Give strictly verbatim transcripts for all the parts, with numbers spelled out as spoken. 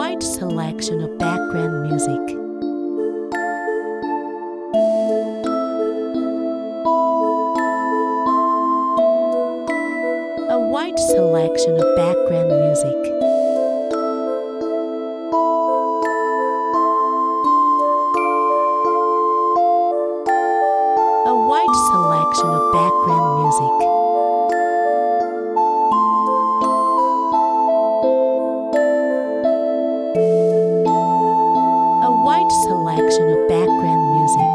wide selection of background music. A wide selection of background music. A wide selection of background music. A wide selection of background music.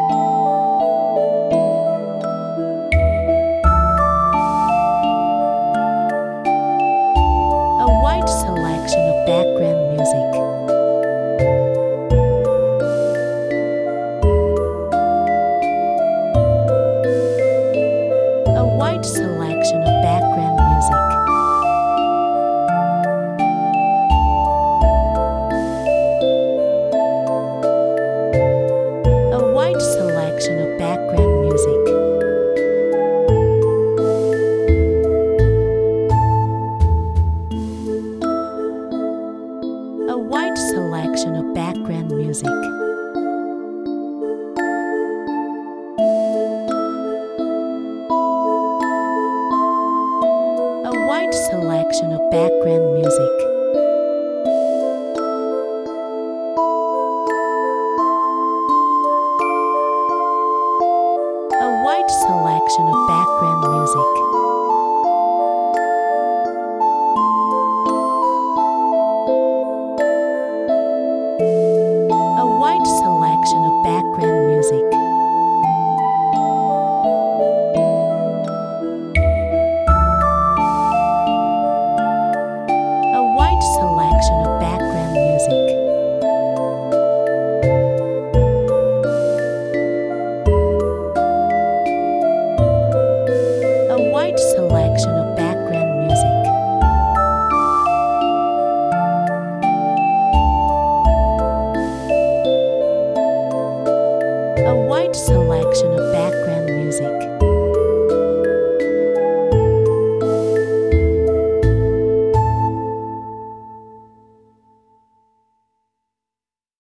A wide selection of background music. A wide selection of background music. A wide selection of background music. A wide selection of background music. A wide selection of background music.